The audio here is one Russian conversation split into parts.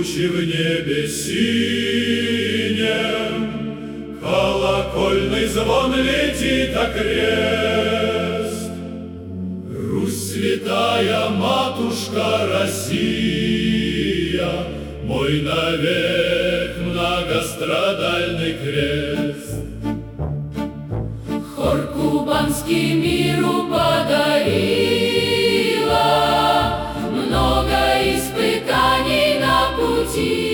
тучи в небе синем, колокольный звон летит окрест. Русь святая, матушка Россия, мой навек многострадальный крест. Хор кубанский миру подарила много испытаний на пути.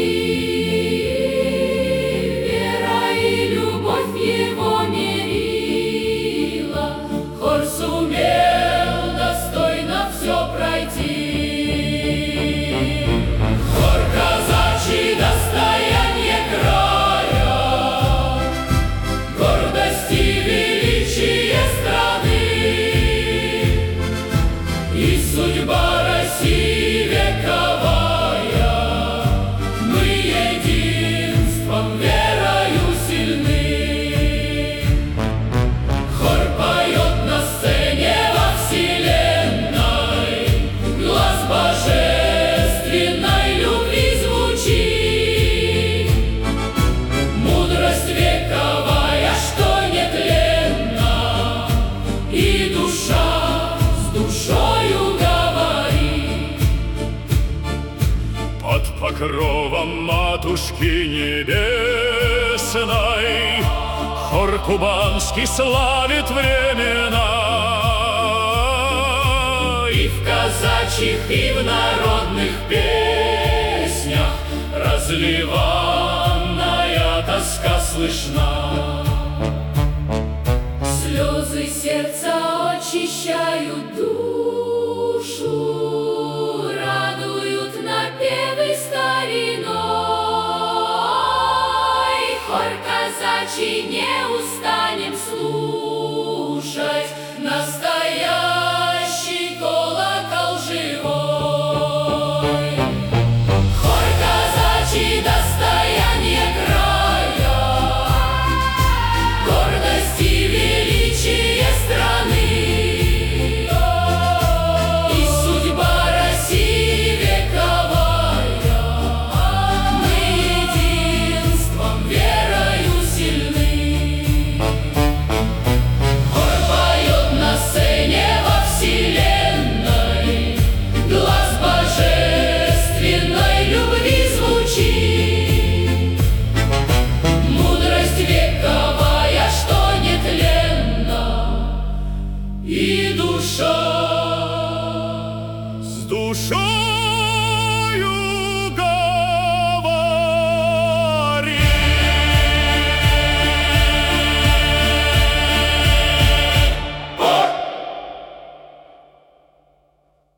Вера и любовь его мерила, хор сумел достойно все пройти. Хор казачий достояние края, гордости величие страны, и судьба России вековая. Мы единством, верою сильны. Хор поет на сцене во вселенной, глаз божественной любви звучит. Мудрость вековая, что нетленна, и душа с душою говорит. Под покровом матушки небесной хор кубанский славит времена. И в казачьих, и в народных песнях разливанная тоска слышна. Слезы сердца очищают душу, радуют напевы стариной. Хор казачий не